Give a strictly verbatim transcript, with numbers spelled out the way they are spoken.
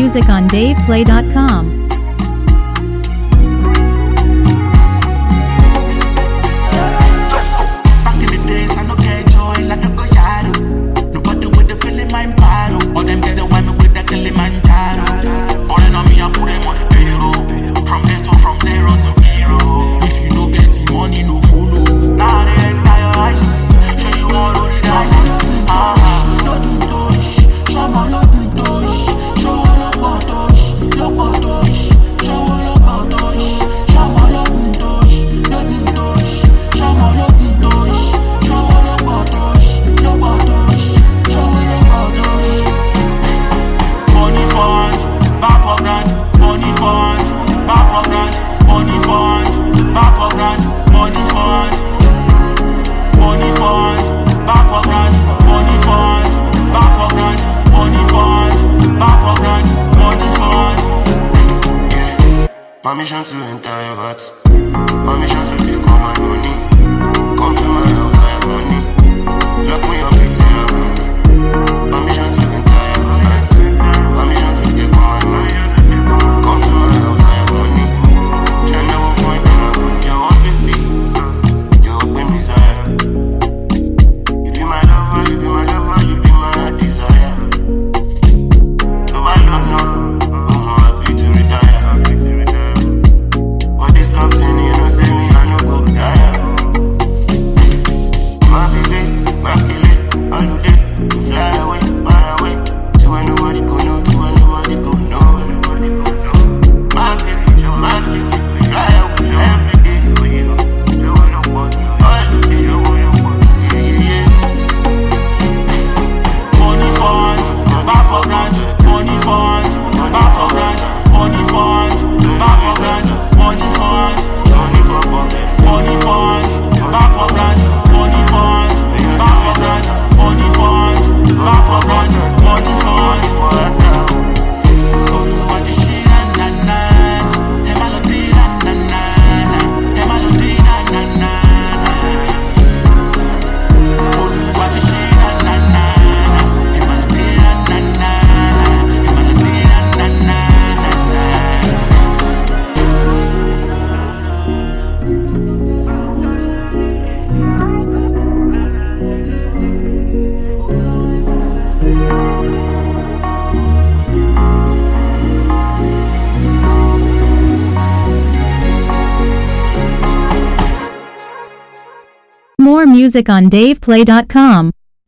music on dave play dot com. Back in the days, I no get joy like the Goyaro. Nobody with the feeling my paro. All them get the whammy with the Kilimanjaro. Falling on me, I put them on the payroll. From ghetto, from zero to hero. If you no get the money, no follow. Now they enter your eyes. Show you all of the dice. Ah, no do touch. Show me no do touch. Show all about touch. Look about touch. Show all about touch. Show me no do touch. No do touch. Show me no do touch. Show all about touch. Look about touch. Show all about touch. Money for hand, back for grant. Money for hand, back for grant. Money for hand, back for grant. Money for hand. Money for hand, back for grant. Money for hand, back for grant. Money for hand, back for grant. Money for hand. Yeah, permission to enter your heart. Permission to take all my money. Come to my house, I have money. Lock me up, it's have money. Permission to enter your heart. Permission to take all my money. Come to my house, I have money. Can never find my money. You want me, you open me side. You be my lover, you be my lover, you be my desire. So I don't know, I'm happy to retire. But this love thing, you know, say me, I no go die. My baby, my killer, all day, you fly away, far away. To where nobody go know, to where nobody go know. My baby, my baby, fly away every day. All day, yeah, yeah, yeah. Money for hand, back for grant. Money for hand, back for grant. Money for hand, back for grant. Money for hand, Money for pocket, money for hand, back for grant. Money for hand, back for grant. Money for hand, back for grant. Money for hand. Olúwa ti ṣe na na na, ẹ má lọ dé na na na, ẹ má lọ dé na na na. Olúwa ti ṣe na na na, ẹ má lọ dé na na na, ẹ má lọ dé na na na. More music on dave play dot com.